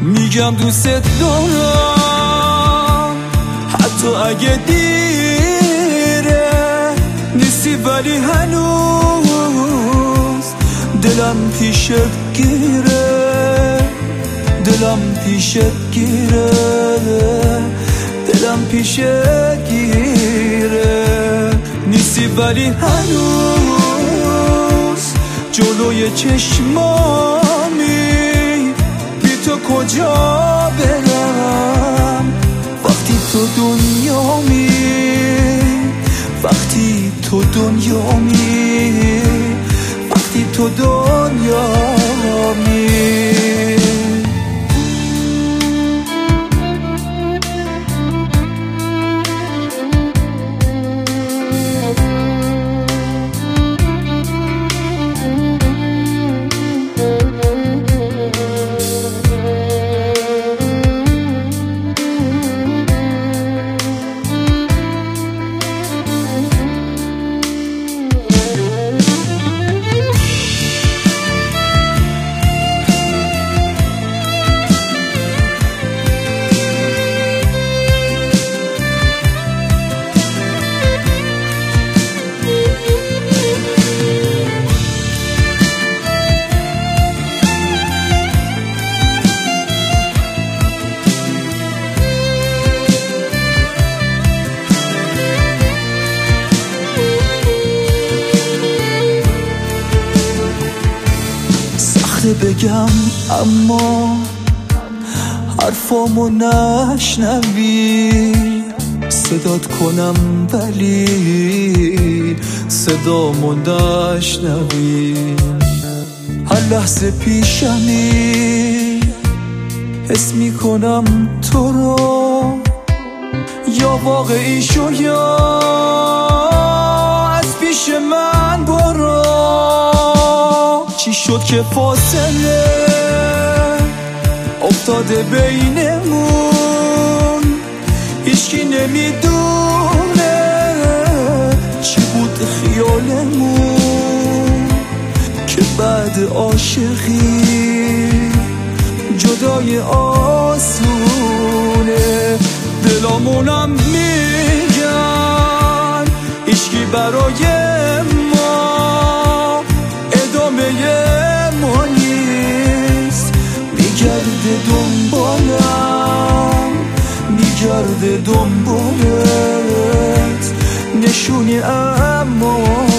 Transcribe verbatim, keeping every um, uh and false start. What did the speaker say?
میگم دوست دارم حتی اگه دیره نیستی، ولی هنوز دلم پیشت گیره، دلم پیشت گیره، دلم پیشت گیره. نیستی ولی هنوز جلوی چشمامی، بی تو کجا برم وقتی تو دنیامی، وقتی تو دنیامی، وقتی تو دنیامی. بگم اما حرفامو نشنوی، صدات کنم ولی صدامو نشنوی. هر لحظه پیشمی حس میکنم تو رو، یا واقعی شو یا از پیش من برو. چی شد که فاصله افتاده بینمون، هیچکی نمیدونه چی بود خیالمون، که بعد عاشقی جدای آسونه. دلامونم میگن هیچکی برای ما ادامه ما نیست. میگرده دنبالم، میگرده دنبالت، نشونی اما